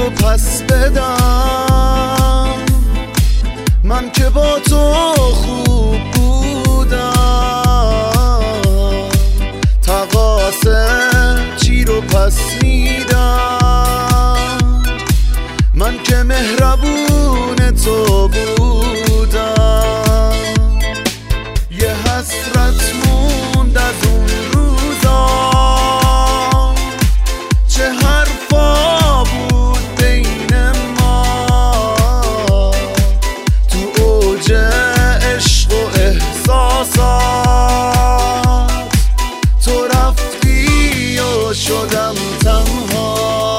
رو پس بدم، من که با تو خوب بودم، تقاصه چی رو پس میدم، من که مهربون تو بودم. یه حسرت موند از اون روزا، چه حرفا بود بین ما، تو اوج عشق و احساسات، تو رفتی و شدم تنها.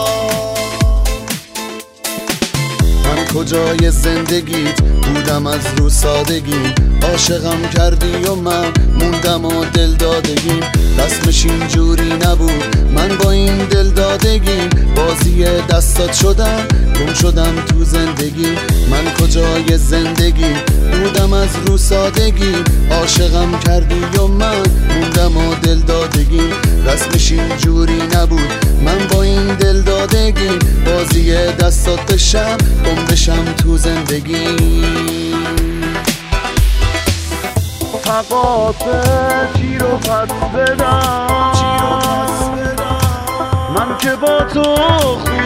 من کجای زندگیت بودم از رو سادگی، عاشقم کردی و من موندم و دل دادگی، رسمش اینجوری نبود، من با این دل دادگی بازی دستات شدم، گم شدم تو زندگی. من کجای زندگی بودم از رو سادگی، عاشقم کردی و من موندم و دل دادگی، رسمش اینجوری نبود، من با این دل دادگی بازی دستات بشم، گم بشم تو زندگی. تقاصه چی رو پس بدم، من که با تو خوب